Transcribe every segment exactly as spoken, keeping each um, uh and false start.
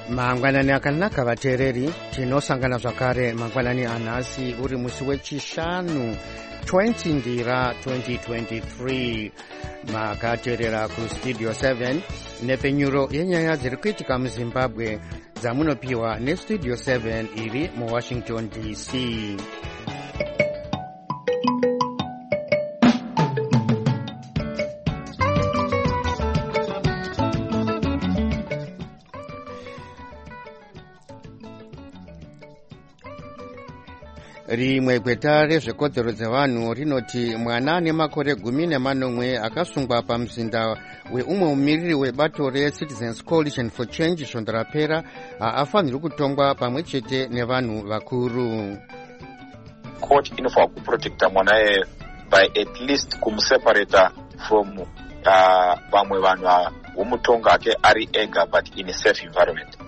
mangwanani akanaka vateereri, tinosangana zvakare mangwanani anhasi uri musi wechishanu twenty ndira twenty twenty-three. Makateerera kustudio seven nepenyuro yenyaya dziri kuitika muzimbabwe dzamunopiwa nestudio seven iri muwashington D C. Rimwe gweta rezvekodzero dzevanhu rinoti mwana ane makore gumi nemanomwe akasungwa pamuzinda weumwe mumiriri webato reCitizens Coalition for Change svondo rapera haafanirwi kutongwa pamwe chete nevanhu vakuru. Court inofanira kuprotecta mwanaye by at least kumuseparata from vamwe uh, vanhu vomutonga ake ari ega but in a safe environment.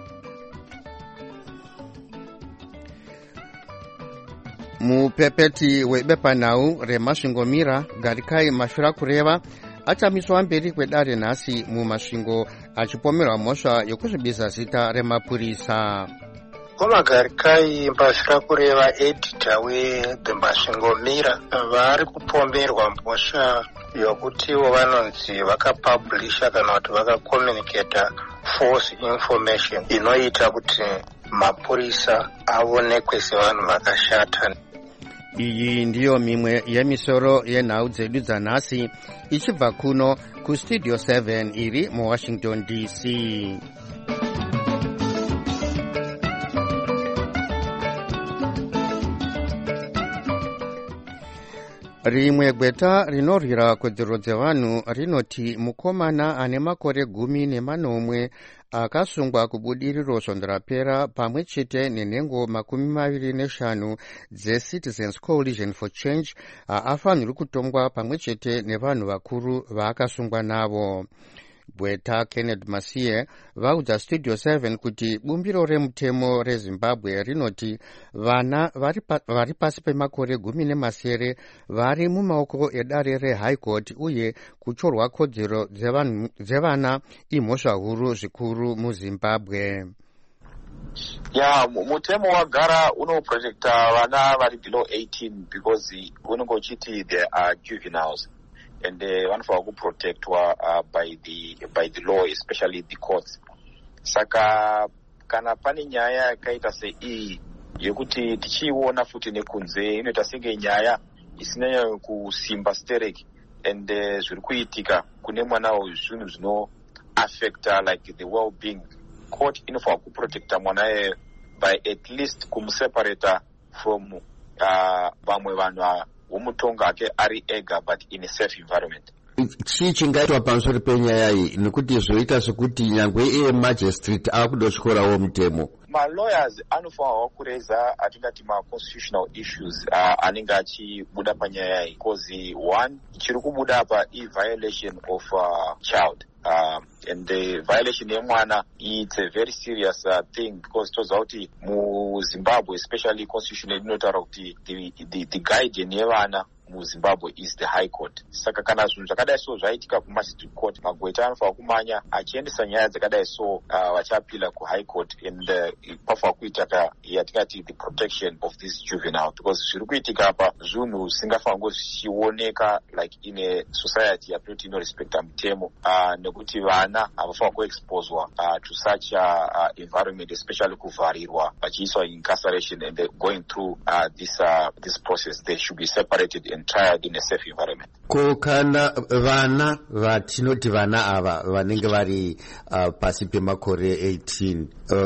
Mupepeti webepanhau remasvingomira Garikai Mashura kureva achamiswa mberi kwedare nhasi mumasvingo achipomerwa mhosva yokuzvibisa zita remapurisa. Koma Garikai Mashura kureva editor weThe Masvingomira vari kupomerwa mhosva yokutiwo vanonzi vakapublisha kana kuti vakakomunicata false information inoita kuti mapurisa aonekwe sevanhu vakashata. Iyi ndiyo mimwe yemisoro yenhau dzedu dzanhasi ichibva kuno kustudio seven iri muwashington D C. Rimwe gweta rinorwira kodzero dzevanhu rinoti mukomana ane makore gumi nemanomwe akasungwa kubudiriro svondo rapera pamwe chete nenhengo makumi maviri neshanu dzeCitizens Coalition for Change haafanirwi kutongwa pamwe chete nevanhu vakuru vaakasungwa navo. Gweta Kenneth Masie vaudza studio seven kuti bumbiro remutemo reZimbabwe rinoti vana vari, pa, vari pasi pemakore gumi nemasere vari mumaoko edare reHigh Court uye kuchorwa kodzero dzevana imhosva huru zvikuru muZimbabwe. Ya mutemo wagara unoprotecta vana vari below eighteen because unenge uchiti they are juveniles. And uh, vanofanira kuprotectwa uh, by the by the law, especially the courts. Saka kana pane nyaya yakaita sei yekuti tichiona futi nekunze inoita senge nyaya isina kusimba stereki and uh, zviri kuitika kune mwana zvinhu zvino affecta like the well being. Court inofanira kuprotecta mwanaye by at least kumuseparata from uh, vamwe vanhu vomutonga ake ari ega but in a safe environment. Chii chingaitwa pamusoro penyaya iyi nekuti zvoita sekuti nyangwe iye magistrate akudoskorawo mutemo? Malawyers anofanirwa kureza atingati ma-constitutional issues uh, anenge achibuda panyaya iyi because one chiri kubuda apa i-violation of uh, child. Uh, and the violation yemwana it's a very serious uh, thing because toziva kuti muZimbabwe especially constitution inotaura kuti the, the, the guardian yevana muZimbabwe is the High Court. Saka kana zvinhu zvakadai so zvaitika kuMagistrate Court magweta anofanira kumanya achiendesa nyaya dzakadai so uh, vachapila kuHigh Court and uh, pafanira kuita yatingati the protection of this juvenile because zviri kuitika apa zvinhu zvisingafanira zvichioneka like in a society yatinoti inorespekta mutemo uh, nekuti vana havafanira kuexposwa uh, to such a uh, environment especially kuvharirwa vachiiswa incarceration and going through uh, this uh, this process. They should be separated and tried in a safe environment. Ko kana vana vatinoti vana ava vanenge vari uh, pasi pemakore eighteen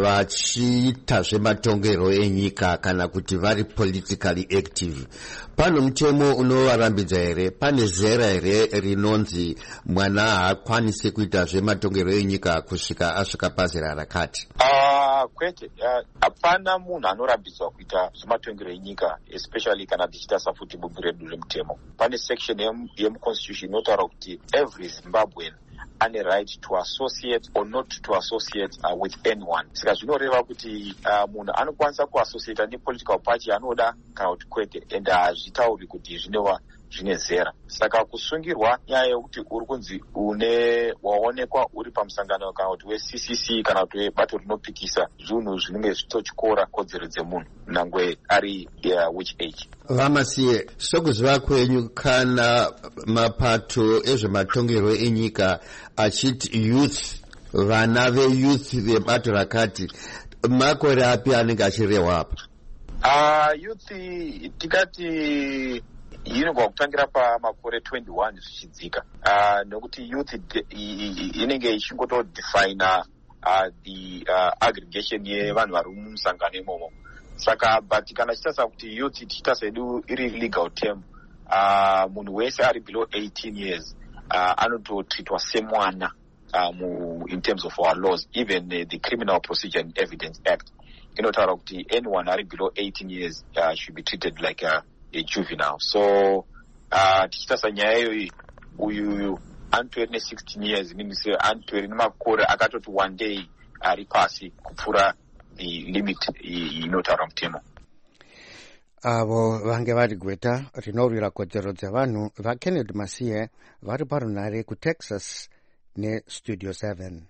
vachiita zvematongero enyika kana kuti vari politically active, pano mutemo unovarambidza here? Pane zera here rinonzi mwana haakwanisi kuita zvematongero enyika kusvika asvika pazera rakati? Uh, kwete hapana uh, munhu anorambidzwa kuita zvematongero enyika especially kana tichitasa futi bumbiro redu remutemo. Pane section yemuconstitution inotaura kuti every Zimbabwean ane right to associate or not to associate uh, with anyone. Saka zvinoreva kuti uh, munhu anokwanisa kuassociata nepolitical party anoda kana kuti kwete and hazvitauri kuti zvinova zvine zera. Saka kusungirwa nyaya yekuti uri kunzi une waonekwa uri pamusangano kana kuti we-C C C kana kuti webato rinopikisa zvinhu zvinenge zvitotyora kodzero dzemunhu nangwe ari uh, which age. Vamasiye, sokuziva kwenyu kana mapato ezvematongerwo enyika achiti youth, vana ve-youth vebato rakati, makore api anenge achirehwa apa? Uh, youth tikati inogwa kutangira pamakore twenty-one zvichidzika. Uh, nekuti youth inenge ichingotodefina uh, the uh, aggregation yevanhu vari mumusangano imomo. Saka but kana chitarisa kuti youth tichitarisa edu iri legal term, uh, munhu wese ari below eighteen years uh, anototreatwa semwana uh, mu, in terms of our laws, even uh, the Criminal Procedure and Evidence Act inotaura kuti anyone ari below eighteen years uh, should be treated like a, a juvenile. So uh, tichitarisa nyaya iyoyi uyu antori ne-sixteen years means antori nemakore akatoti one day ari pasi kupfuura the limit inotaura mutemo. Avo vange vari gweta rinorwira kodzero dzevanhu vaKennedy Masiye vari parunhare kuTexas neStudio seven.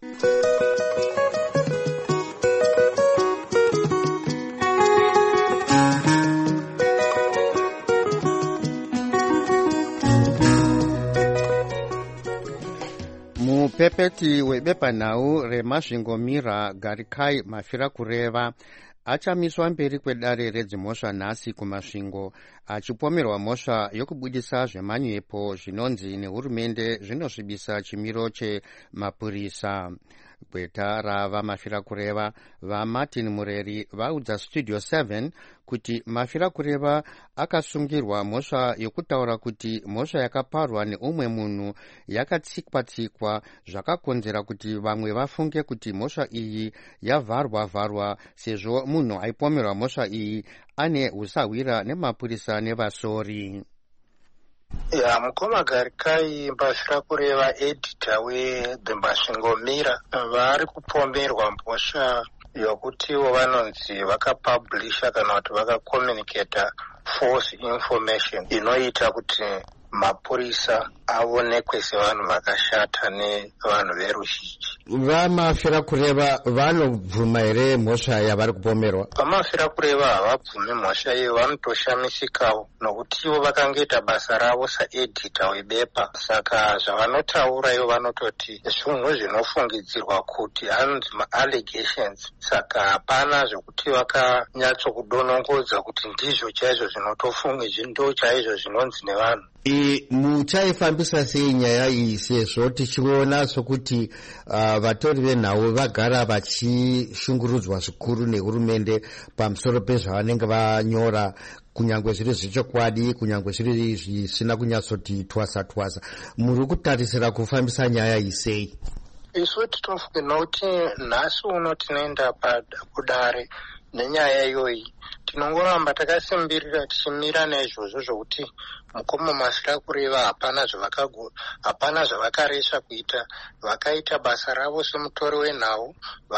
Mupepeti webepanhau remasvingomira Garikai Mafira Kureva achamiswa mberi kwedare redzimhosva nhasi kumasvingo achipomerwa mhosva yokubudisa zvemanyepo zvinonzi nehurumende zvinosvibisa chimiro chemapurisa. Gweta ravamafira kureva vaMartin Mureri vaudza Studio seven kuti Mafira Kureva akasungirwa mhosva yokutaura kuti mhosva yakaparwa neumwe munhu yakatsikwa-tsikwa zvakakonzera kuti vamwe vafunge kuti mhosva iyi yavharwa-vharwa sezvo munhu aipomerwa mhosva iyi ane usahwira nemapurisa nevasori. Ya mukoma Garikai Mafira Kureva editor weThe Masvingomira vari kupomerwa mhosva yokutiwo vanonzi vakapublisha kana kuti vakakommunicata false information inoita kuti mapurisa aonekwe sevanhu vakashata nevanhu veruzhinji. VaMafira Kureva vanobvuma here mhosva yavari kupomerwa? VaMafira Kureva havabvumi mhosva iyo, vanotoshamisikawo nokuti ivo vakangoita basa ravo saedita webepa. Saka zvavanotaura ivo vanototi zvinhu zvinofungidzirwa kuti anonzi ma-allegations. Saka hapana zvokuti vakanyatsokudonongodza kuti ndizvo chaizvo zvinotofungi ndo chaizvo zvinonzi nevanhu. E, muchaifambisa sei nyaya iyi sezvo tichiona sokuti uh, vatori venhau vagara vachishungurudzwa zvikuru nehurumende pamusoro pezvavanenge vanyora, kunyange zviri zvechokwadi, kunyange zviri zvisina kunyatsoti twasa twasa. Muri kutarisira kufambisa nyaya iyi sei? Isu tinofunga kuti nhasi uno tinoenda kudare nenyaya iyoyi. Tinongoramba takasimbirira tichimira naizvozvo zvokuti mukoma Mafira Kureva hapana zvavakago hapana zvavakaresha kuita. Vakaita basa ravo semutori wenhau,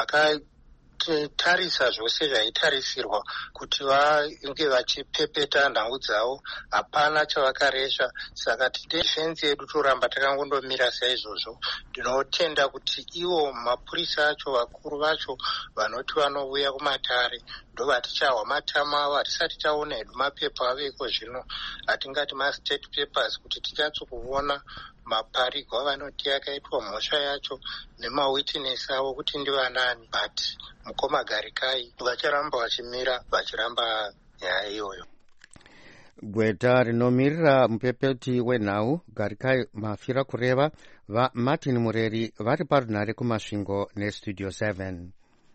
vakatarisa zvose zvaitarisirwa kuti vange vachipepeta nhau dzavo, hapana chavakaresha. Saka defense yedu toramba takangondomira saizvozvo. Tinotenda kuti ivo mapurisa acho vakuru vacho vanoti vanouya kumatare ndo vatichahwa matama avo. Hatisati taona hedu mapepa aveko zvino, hatingati ma-state papers kuti tichatsokuona maparigo avanoti akaitwa mhosva yacho nemawitness avo kuti ndivanani. But mukoma Garikai vacharamba vachimira vachiramba nyaya iyoyo. Gweta rinomirira mupepeti wenhau Garikai Mafira Kureva vaMartin Mureri vari parunhare kumasvingo neStudio seven.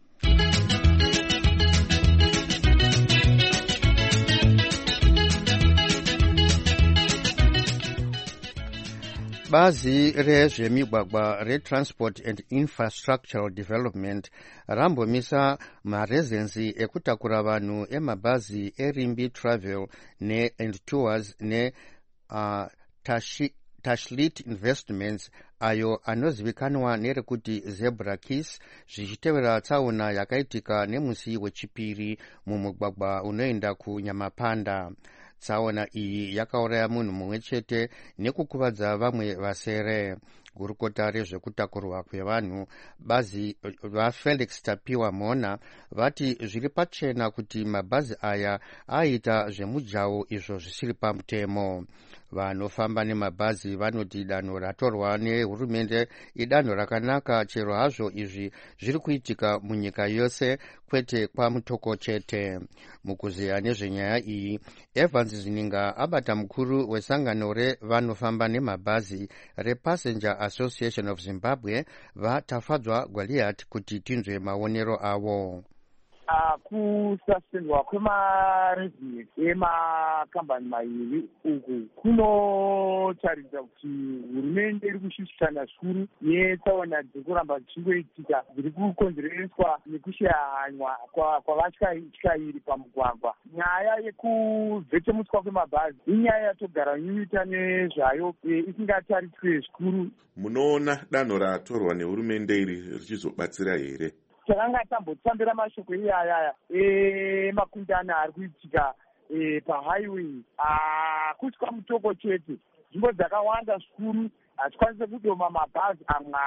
Bazi rezvemigwagwa reTransport and Infrastructural Development rambomisa marezensi ekutakura vanhu emabhazi eRimbi Travel ne and Tours ne uh, Tashi, Tashlit Investments ayo anozivikanwa nerekuti Zebra Kiss zvichitevera tsaona yakaitika nemusi wechipiri mumugwagwa unoenda kuNyamapanda. tsaona iyi yakauraya munhu mumwe chete nekukuvadza vamwe vasere. Gurukota rezvekutakurwa kwevanhu bazi vafelix tapiwa mona vati zviri pachena kuti mabhazi aya aita zvemujaho izvo zvisiri pamutemo. Vanofamba nemabhazi vanoti danho ratorwa nehurumende idanho rakanaka, chero hazvo izvi zviri kuitika munyika yose kwete kwamutoko chete. Mukuziya nezvenyaya iyi, Evans Zininga, abata mukuru wesangano revanofamba nemabhazi rePassenger Association of Zimbabwe, vatafadzwa Goliath kuti tinzwe maonero avo. Uh, kusasendwa kwemarezinesi emakambani mairi uku kunotaridza kuti hurumende iri kushushikana zvikuru netsaona dziri kuramba dzichingoitika dziri kukonzereswa nekushaya hanya kwavatyairi pamugwagwa. Nyaya yekubvetemutswa kwemabhazi inyaya yatogara nyunyuta nezvayo isingatariswe zvikuru. Munoona danho ratorwa nehurumende iri richizobatsira here? Takanga tambotambira mashoko iyayaya emakundano ari kuitika pahighway kusvika mutoko chete. Nzvimbo dzakawanda zvikuru hatikwanise kudoma mabhazi amwe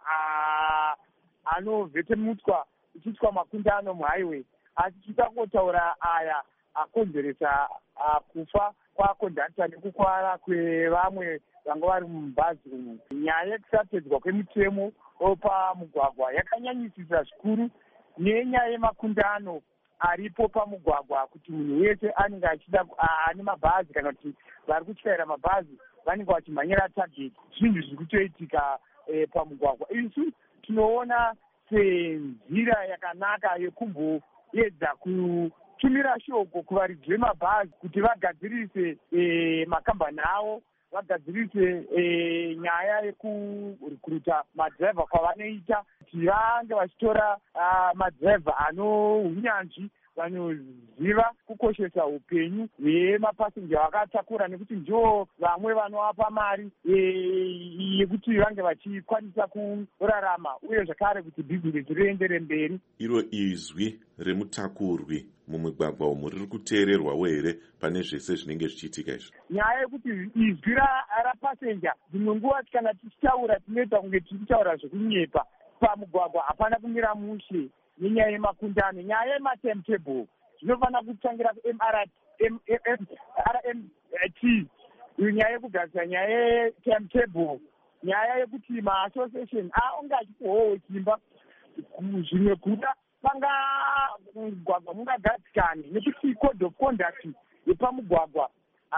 anovhetemutswa ichiitwa makundano muhighway, asi tichakotaura aya akonzeresa kufa kwakondakta nekukwara kwevamwe vanga vari mubhazi umu. Nyaya yekusapedzwa kwemitemo pamugwagwa yakanyanyisisa zvikuru nenyaya yemakundano aripo pamugwagwa, kuti munhu wese anenge achida ane mabhazi kana kuti vari kutyaira mabhazi vanenge vachimhanyira target. Zvinhu zviri kutoitika pamugwagwa. Isu tinoona senzira yakanaka yekumboedza kutumira shoko kuvaridzi vemabhazi kuti vagadzirise makambani avo, vagadzirise nyaya yekurikuruta madhiraivha kwavanoita, kuti vange vachitora madhiraivha ano unyanzvi vanoziva kukoshesa upenyu hwemapasenja vakatakura, nekuti ndio vamwe vanovapa mari yekuti vange vachikwanisa kurarama uye zvakare kuti bhizinesi riendere mberi. Iro izwi remutakurwi mumigwagwa umu riri kuteererwawo here pane zvese zvinenge zvichiitika izvi? Nyaya yekuti izwi rapasenja dzimwe nguva kana tichitaura tinoita kunge tichitaura zvekunyepa. Pamugwagwa hapana kumira mushe nenyaya yemakundano. Nyaya yematimetable zvinofanira kutangira ku-M R M T, iyo nyaya yekugadzira nyaya yetimetable, nyaya yekuti maassociation aunge achipohowe simba. Zvimwe kuda panga mugwagwa mungagadzikane, nekuti code of conduct yepamugwagwa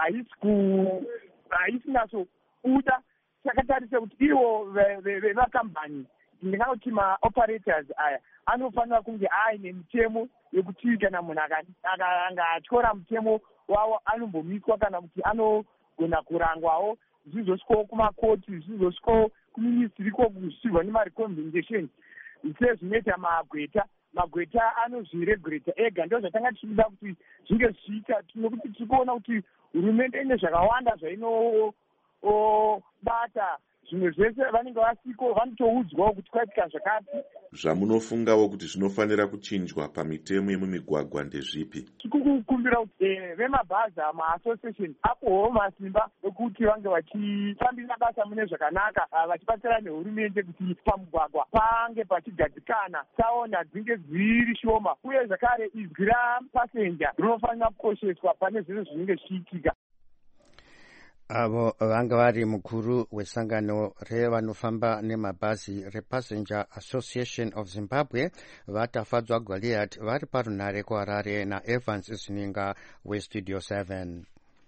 haisi naso kuda. Takatarisa kuti ivo vemakambani, ndingati maoperators aya, anofanira kunge aine mitemo yekuti kana munhu anga atyora mutemo wavo anombomiswa kana kuti anogona kurangwawo, zvizosvikawo kumakoti, zvizosvikawo kuministry zvichirwa nemarecommendation sezvinoita magweta. Magweta anozviregurata ega. Ndo zvatanga tichida kuti zvinge zvichiita, nekuti tiri kuona kuti hurumende ine zvakawanda zvainobata. Zvimwe zvese vanenge vasiko vanotoudzwawo kuti kwaitika zvakati. Zvamunofungawo kuti zvinofanira kuchinjwa pamitemo yemumigwagwa ndezvipi? Tikukumbira kuti vemabhazi maassociation apowo masimba ekuti vange vachifambisa basa mune zvakanaka, vachibatsira nehurumende kuti pamugwagwa pange pachigadzikana, tsaona dzinge dziri shoma, uye zvakare izwi rapasenja rinofanira kukosheswa pane zvese zvinenge zvichiitika. Avo vanga vari mukuru wesangano revanofamba nemabhazi rePassenger Association of Zimbabwe, vatafadzwa Goliath, vari parunhare kuHarare naEvans Zininga weStudio seven.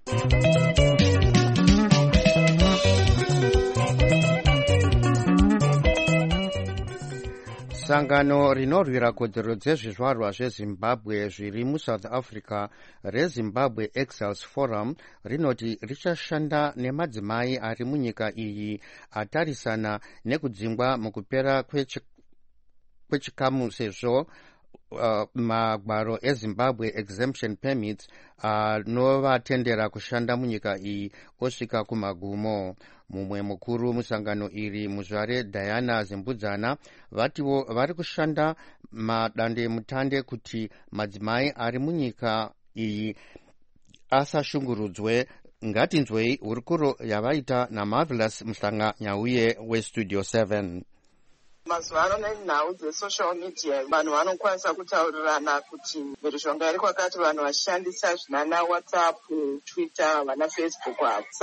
Sangano rinorwira kodzero dzezvizvarwa zveZimbabwe zviri muSouth Africa reZimbabwe Exiles Forum rinoti richashanda nemadzimai ari munyika iyi atarisana nekudzingwa mukupera kwechikamu sezvo Uh, magwaro eZimbabwe exemption permits anovatendera uh, kushanda munyika iyi osvika kumagumo. Mumwe mukuru musangano iri, muzvare Diana Zembudzana, vatiwo vari kushanda madande mutande kuti madzimai ari munyika iyi asashungurudzwe. Ngatinzwei hurukuro yavaita naMarvelous Mhlanga-Nyauye weStudio seven. Mazuva ano nenhau dzesocial media vanhu vanokwanisa kutaurirana kuti mhirizhonga iri kwakati vanhu vachishandisa zvinana WhatsApp, Twitter, vana Facebook.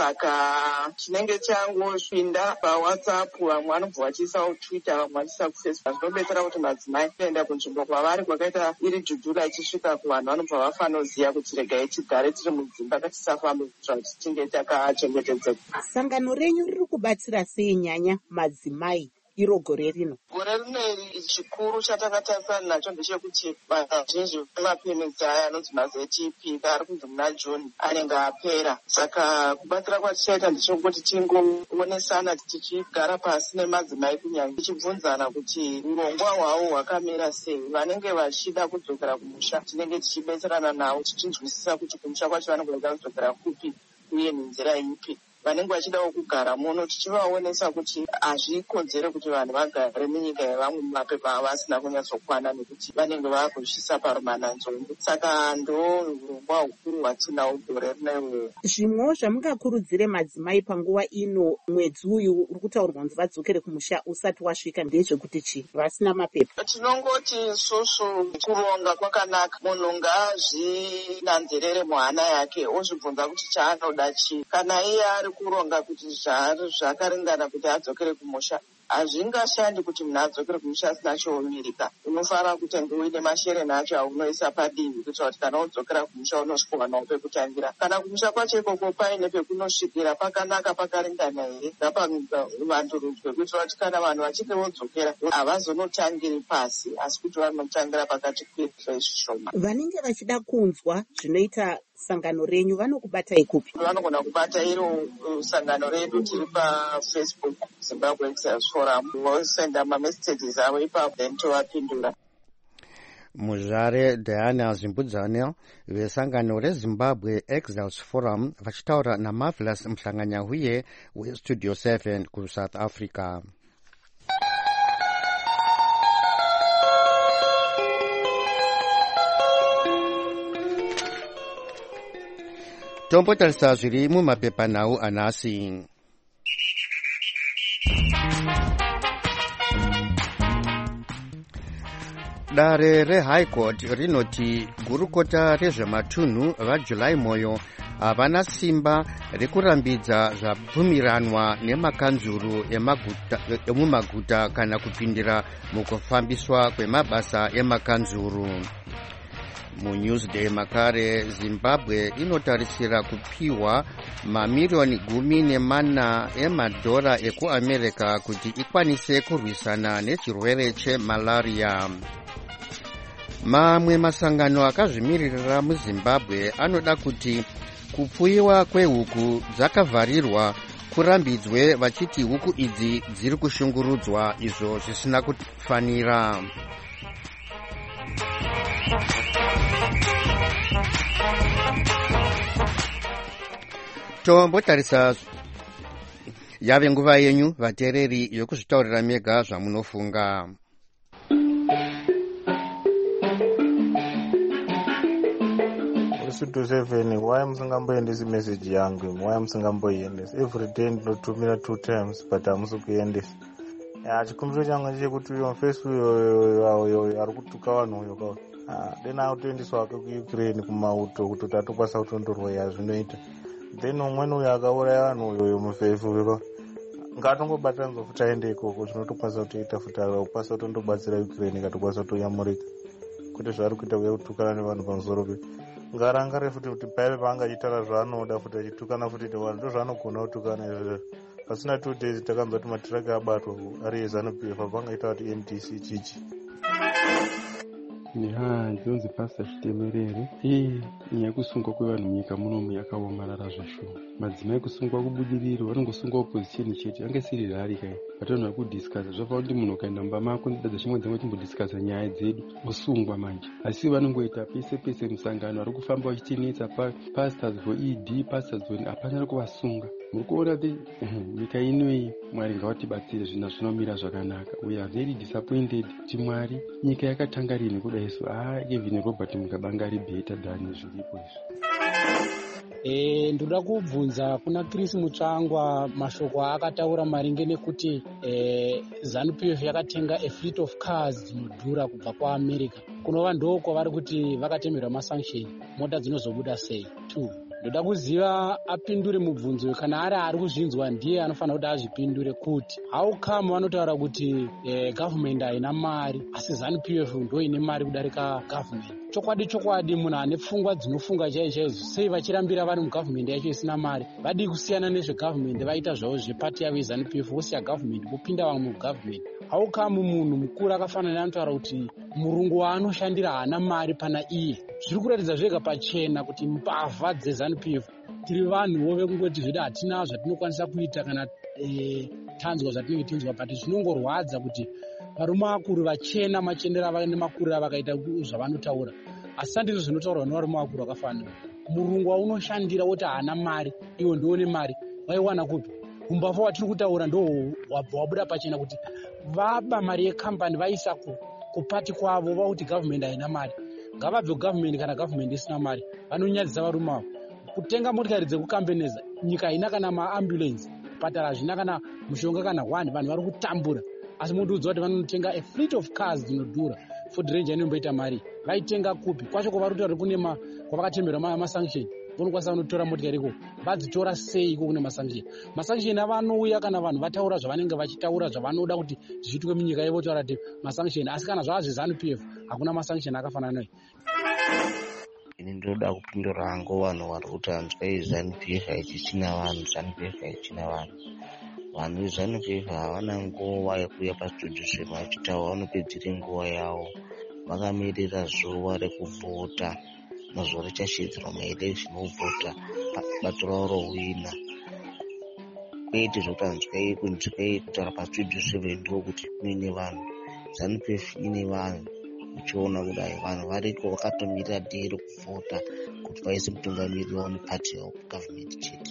Saka chinenge changosvinda paWhatsApp vamwe vanobva vachiisawo Twitter vamwe vachiisa kuFacebook. Zvinobetsera kuti madzimai kuenda kunzvimbo kwavari kwakaita iri dhudhura ichisvika kuvanhu vanobva vafanoziya kuti regai tigare tiri mudzimba katisafambe kuitira kuti tichinge takachengetedzeka. Sangano renyu riri kubatsira sei nyanya madzimai iro gore rino? Gore rino iri chikuru chatakatarisana nacho ndechekuti vanhu vazhinji vemapemedzi aya anonzi maZ T P ari kunzi muna June anenge apera. Saka kubatsira kwatichaita ndechekuti tingoonesana tichigara pasi nemadzimai kunyanya tichibvunzana kuti urongwa hwavo hwakamira sei. Vanenge vachida kudzokera kumusha tinenge tichibetserana navo tichinzwisisa kuti kumusha kwacho vanenge vachida kudzokera kupi uye nenzira ipi. Vanenge vachidawo kugara muno tichivaonesa kuti hazvikodzere kuti vanhu vagare munyika yevamwe mumapepa vasina kunyatsokwana nekuti vanenge vakushisa parumana nzombe. Saka ndo urongwa hukuru hwatinawo gore rino. Zvimwewo zvamungakurudzire madzimai panguva ino mwedzi uyu uri kutaurwa kuti vadzokere kumusha usati wasvika ndezvekuti chii vasina mapepa? Tinongoti isusu kuronga kwakanaka. Munhu ngaazvinanzerere muhana yake ozvibvunza kuti chaanoda chii. Kana iye ari kuronga kuti zvari zvakaringana kuti adzokere kumusha, hazvingashandi kuti munhu adzokere kumusha asina choumirika. Unofanira kutenge uine mashere nacho aunoisa padivi kuitira kuti kana udzokera kumusha unosvikanawo pekutangira. Kana kumusha kwacho ikoko paine pekunosvikira pakanaka pakaringana here ngapavandurudzwe kuitira kuti kana vanhu vachinge vodzokera havazonotangiri pasi asi kuti vanotangira pakati kwezvo zvishoma. Vanenge vachida kunzwa zvinoita sangano renyu vanokubatai kupi? Vanogona kubata iro sangano redu tiri paFacebook Zimbabwe Exiles Forum. Vosenda mamessages avo ipapo then tovapindura. Muzvare Diana Zimbudzane vesangano reZimbabwe Exiles Forum vachitaura naMarvelous Mhlanga-Nyauye weStudio seven kuSouth Africa. Tombotarisa zviri mumapepanhau anhasi. Dare reHigh Court rinoti gurukota rezvematunhu vaJuly Moyo havana simba rekurambidza zvabvumiranwa nemakanzuru emumaguta kana kupindira mukufambiswa kwemabasa emakanzuru. MuNewsday makare Zimbabwe inotarisira kupiwa mamirioni gumi nemana emadhora ekuAmerica kuti ikwanise kurwisana nechirwere chemalaria. Mamwe masangano akazvimiririra muZimbabwe anoda kuti kupfuyiwa kwehuku dzakavharirwa kurambidzwe vachiti huku idzi dziri kushungurudzwa izvo zvisina kufanira. Tombotarisa yave nguva yenyu vateereri yokuzvitaurira mega zvamunofunga. Studio seven, why musingamboendesi message yangu? Why musingamboiendesi? Every day ndinotumira two times but hamusi kuendesa. Ya chikumbiro changu ndechekuti uyo Facebook uyo ari kutuka vanhu uyo kwa. Ah, then autoendeswa kuUkraine kumauto kuti tatokwanisa kutondorwa yazvinoita. Then umweni uyo akauraya vanhu uyo mufacebook ngatongobata nzofuta aende ikoko zvinotokwanisa kutoita futa ukwanisa kutondobatsira Ukraine katokwanisa kutoyamurika kuti zvari kuita kutukana nevanhu pamusoro pe ngarangare futi kuti paive paangachitaura zvaanoda futi achitukana futi vanhu ndozvaanogona kutukana izvozvo. Pasina two days takanzwa kuti matiraka abatwa ari eZANU-P F pangaita kuti M D C chichi. Ya ndinonzi Pastor Chitemerere. Eh, nyaya kusungwa kwevanhu munyika munomu yakaomarara zvishoma. Madzimai kusungwa kubudiriro vanongosungwa opposition chete ange siri rari kai. Vatanhu vari kudiscussa zvafa kuti munhu ukaenda mumba mako ndidadza chimwe dzimwe timbodiscussa nyaya dzedu osungwa manje. Asi vanongoita pese pese musangano vari kufamba vachitinetsa pastors for E D pastors for hapana kuvasunga. Muri kuona kuti nyika inoyi Mwari ngawatibatsire zvinhu zvinomira zvakanaka. We are very disappointed kuti Mwari nyika yakatanga rini kudai so ah even Robert Mugabe anga ari better than zviripo izvi. E, ndoda kubvunza kuna Chris Mutsvangwa mashoko akataura maringe nekuti e, ZANU-P F yakatenga a fleet of cars dzinodhura kubva kuAmerica. Kunova ndoko vari kuti vakatemerwa masanction, mota dzinozobuda sei? two. Ndoda kuziva apindure mubvunzo kana ari ari kuzvinzwa ndiye anofanira kuti azvipindure kuti how come vanotaura kuti eh, government haina mari asi ZANU-P F ndo ine mari kudarika government. Chokwadi chokwadi munhu ane pfungwa dzinofunga chaizo chaizo sei vachirambira vari mugovernment yacho isina mari. Vadi kusiyana nezvegovernment vaita zvavo zvepati yavo yeZANU-P F vosiya government vopinda vamwe mugovernment. How come munhu mukuru akafanana neanotaura kuti murungu waanoshandira haana mari pana iye. Zviri kuratidza zvega pachena kuti mbavha dzeZANU-P F tiri vanhuwo vekungoti zvedu hatina zvatinokwanisa kuita kana e, tanzwa zvatinenge tinzwa but zvinongorwadza kuti varume vakuru vachena machenera ava nemakuru ava vakaita zvavanotaura asi handizvo zvinotaurwa nevarume vakuru vakafanira. Murungu waunoshandira woti haana mari iwo ndione mari vaiwana kupi? Umbavha watiri kutaura ndo wabva wabuda pachena kuti vaba mari yekambani vaisa kupati kwavo vakuti government haina mari. Ngavabve kugovernment kana government isina mari vanonyadzisa varume avo. Kutenga motikari dzekukambeneza nyika haina kana maambulance patara hazvina kana mushonga kana one vanhu vari kutambura asi mundiudza kuti vanotenga a fleet of cars dzinodhura. Ford Ranger inomboita mari vaitenga kupi? Kwacho kwavari kutaura kune kwavakatemerwa masanction vonokwanisa vanotora motikari iko vadzitora sei iko kune masanction. Masanction avanouya kana vanhu vataura zvavanenge vachitaura zvavanoda kuti zviitwe munyika yavo taura kuti masanction asi kana zvava zveZANU-P F hakuna masanction akafanana nayo. Ini ndoda kupindura hangu vanhu vari kuti hanzwai ZANU-P F haichichina vanhu ZANU-P F haichina vanhu vanhu veZANU-P F havana nguva yekuuya pastudio zvema vachitaura vanopedzire nguva yavo vakamirira zuva rekuvhota mazuva richashidzirwa maelection ovhota bato ravo rowina kwete zvokuti hanzwai kunzwai kutaura pastudio seven ndokuti muine vanhu. ZANU-P F ine vanhu uchiona kudai vanhu variko vakatomirira dei rekuvhota kuti vaise mutungamiriri wavo nepati yavo kugovernment chete.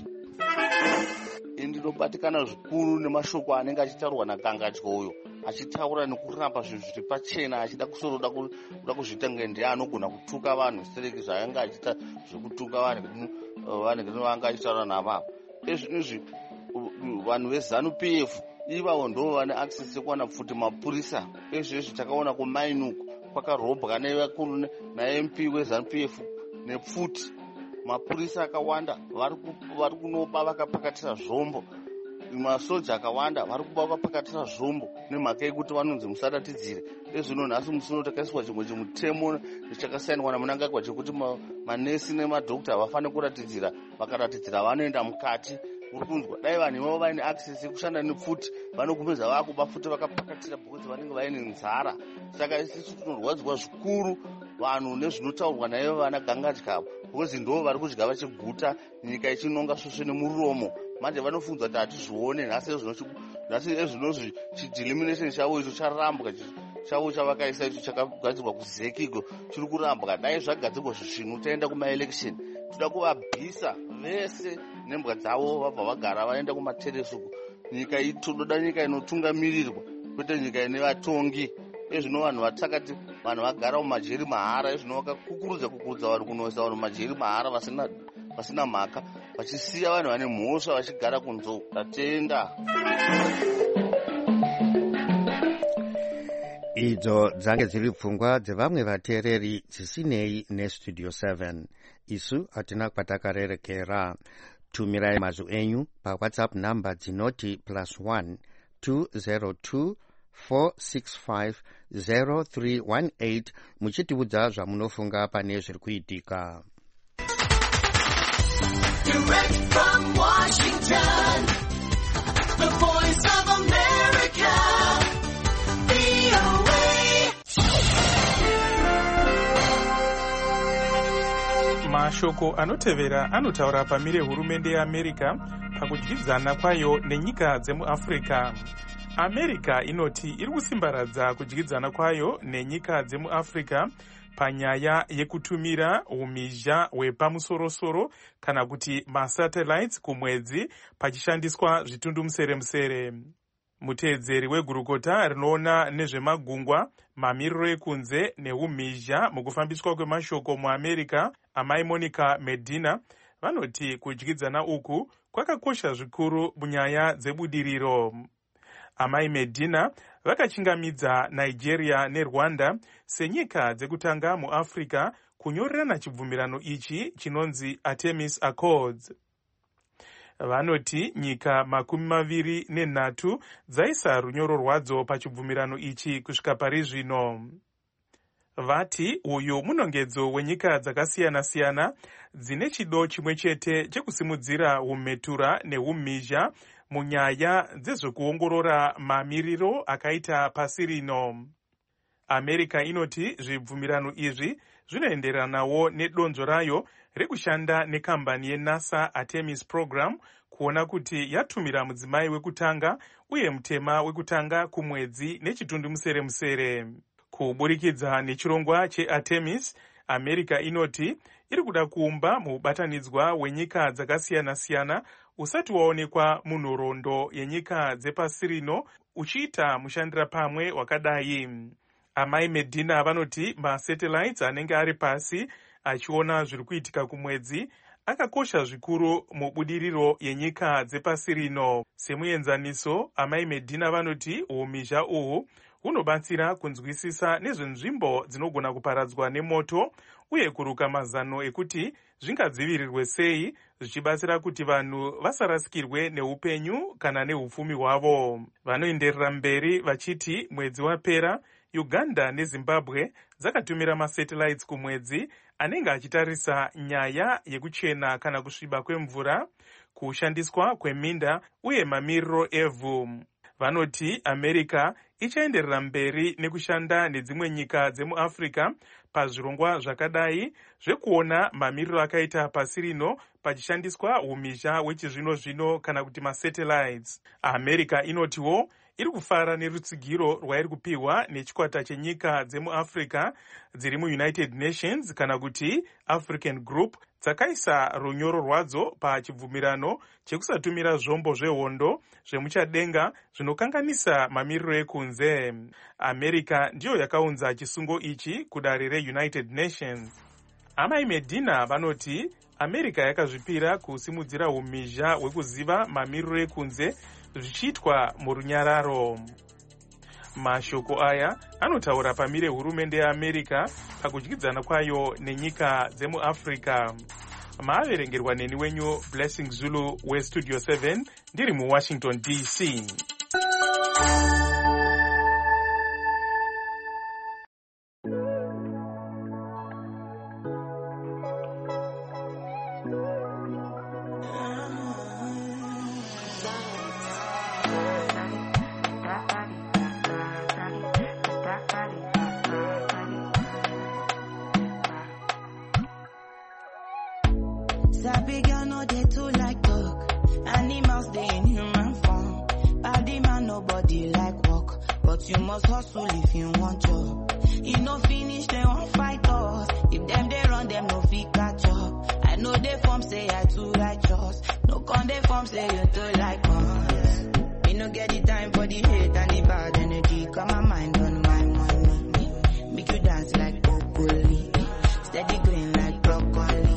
Ndinobatikana zvikuru nemashoko anenge achitaurwa naGangadyo uyo achitaura nekuramba zvinhu zviri pachena achida kusoroda kuda kuzviita nge ndiye anogona kutuka vanhu sereki zvaanga achiita zvekutuka vanhu vanenge vanga achitaura navavo. Ezvinozvi vanhu veZANU-P F ivavo ndo vane access yekuwana futi mapurisa. Ezvezvi takaona kumainuko kwakarobwa nevakuru naM P weZANU-P F nepfuti mapurisa akawanda vari kunoba vakapakatira zvombo. Masoja akawanda vari kuba vakapakatira zvombo nemhaka yekuti vanonzi musaratidzire. Ezvino nhasi musino takaiswa chimwe chimutemo chakasainwa naMnangagwa chekuti manesi nemadhokota havafane kuratidzira, vakaratidzira vanoenda mukati. Uri kunzwa dai vanhu ivavo vaine access yekushanda nepfuti vanogumedza vakuba futi vakapakatira bhokisi vanenge vaine nzara. Saka isusu tinorwadzwa zvikuru vanhu nezvinotaurwa naivo vana Gangadyo because ndo vari kudya vachiguta nyika ichinonga svosve nemuromo. Manje vanofunzwa kuti hatizvione nhasi ezvinozvi chidelimination chavo icho charambwa chavo chavakaisa icho chakagadzirwa kuzekigo chiri kurambwa. Dai zvagadzirwa zvisvinu taenda kumaelection toda kuvabvisa vese nembwa dzavo vabva vagara vaenda kumateresuku. Nyika itododa nyika inotungamirirwa kwete nyika ine vatongi. Ezvino vanhu vatakati vanhu vagara mumajeri mahara. Ezvino vakakukurudza kukurudza vanhu kunoisa vanhu mumajeri mahara vasina vasina mhaka vachisiya vanhu vane mhosva vachigara kunzo. Tatenda. Idzo dzange dziri pfungwa dzevamwe vateereri dzisinei nestudio seven. Isu hatina kwatakarerekera. Tumirai mazwi enyu paWhatsApp namba dzinoti plus one two zero two four six five zero three one eight muchitiudza zvamunofunga pane zviri kuitika. Direct from Washington, the voice of America, V O A. Mashoko anotevera anotaura pamire hurumende yeAmerica pakudyidzana kwayo nenyika dzemuAfrica. America inoti iri kusimbaradza kudyidzana kwayo nenyika dzemuAfrica panyaya yekutumira umhizha hwepamusorosoro kana kuti masatellites kumwedzi pachishandiswa zvitundumuseremusere. Muteedzeri wegurukota rinoona nezvemagungwa, mamiriro ekunze neumhizha mukufambiswa kwemashoko muAmerica, amai Monica Medina, vanoti kudyidzana uku kwakakosha zvikuru munyaya dzebudiriro. Amai Medina vakachingamidza Nigeria neRwanda senyika dzekutanga muAfrica kunyorerana chibvumirano ichi chinonzi Artemis Accords. Vanoti nyika makumi maviri nenhatu dzaisa runyoro rwadzo pachibvumirano ichi kusvika pari zvino. Vati uyu munongedzo wenyika dzakasiyana-siyana dzine chido chimwe chete chekusimudzira umhetura neumhizha munyaya dzezvekuongorora mamiriro akaita pasi rino. America inoti zvibvumirano izvi zvinoenderanawo nedonzvo rayo rekushanda nekambani yeNASA Artemis Program kuona kuti yatumira mudzimai wekutanga uye mutema wekutanga kumwedzi nechitundumsere musere. Kuburikidza nechirongwa cheArtemis, America inoti iri kuda kuumba mubatanidzwa wenyika dzakasiyana-siyana usati waonekwa munhoroondo yenyika dzepasi rino uchiita mushandira pamwe wakadai. Amai Medina vanoti masatellites anenge ari pasi achiona zviri kuitika kumwedzi akakosha zvikuru mubudiriro yenyika dzepasi rino. Semuenzaniso, Amai Medina vanoti umhizha uhu hunobatsira kunzwisisa nezvenzvimbo dzinogona kuparadzwa nemoto uye kuruka mazano ekuti zvingadzivirirwe sei, zvichibatsira kuti vanhu vasarasikirwe neupenyu kana neupfumi hwavo. Vanoenderera mberi vachiti mwedzi wapera, Uganda neZimbabwe dzakatumira masatellites kumwedzi anenge achitarisa nyaya yekuchena kana kusviba kwemvura, kushandiswa kweminda uye mamiriro evhu. Vanoti America ichaenderera mberi nekushanda nedzimwe nyika dzemuAfrica pazvirongwa zvakadai zvekuona mamiriro akaita pasi rino pachishandiswa umhizha wechizvino-zvino kana kuti masatellites. America inotiwo iri kufara nerutsigiro rwairi kupiwa nechikwata chenyika dzemuAfrica dziri muUnited Nations kana kuti African Group dzakaisa runyoro rwadzo pachibvumirano chekusatumira zvombo zvehondo zvemuchadenga zvinokanganisa mamiriro ekunze. America ndiyo yakaunza chisungo ichi kudare reUnited Nations. Amai Medina vanoti America yakazvipira kusimudzira umhizha wekuziva mamiriro ekunze zvichiitwa murunyararo. Mashoko aya anotaura pamire hurumende yeAmerica pakudyidzana kwayo nenyika dzemuAfrica. Maaverengerwa neni wenyu Blessing Zulu weStudio seven ndiri muWashington D C. Sabi girl no dey too like talk. Animals dey in human form. Body man nobody like walk, but you must hustle if you want job. You no finish they won't fight us. If them they run them no fit catch up. I know they form say I too righteous. No con they form say you too like us. Me no get the time for the hate and the bad energy. Got my mind on my money. Make you dance like broccoli. Steady green like broccoli.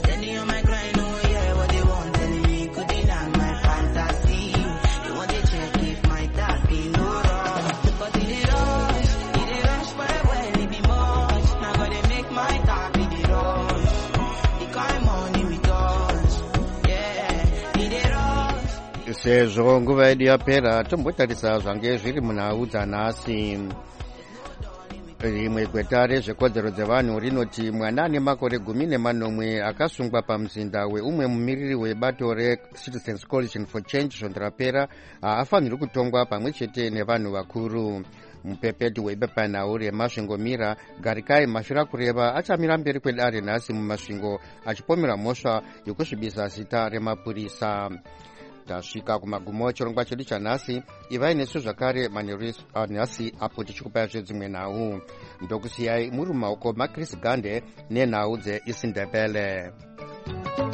Sezvo nguva yedu yapera, tombotarisa zvange zviri munhau dzanhasi. Rimwe gweta rezvekodzero dzevanhu rinoti mwana ane makore gumi nemanomwe akasungwa pamuzinda weumwe mumiriri webato reCitizens Coalition for Change svondo rapera haafanirwi kutongwa pamwe chete nevanhu vakuru. Mupepeti webepanhau remasvingomira Garikai Mashura kureva achamira mberi kwedare nhasi mumasvingo achipomera mhosva yokusvibisa zita remapurisa. Tasvika kumagumo chirongwa chedu chanhasi. Ivai nesu zvakare manheru nhasi apo tichikupai zvedzimwe nhau. Ndokusiyai muri mumaoko maChris Gande nenhau dzeIsindebele.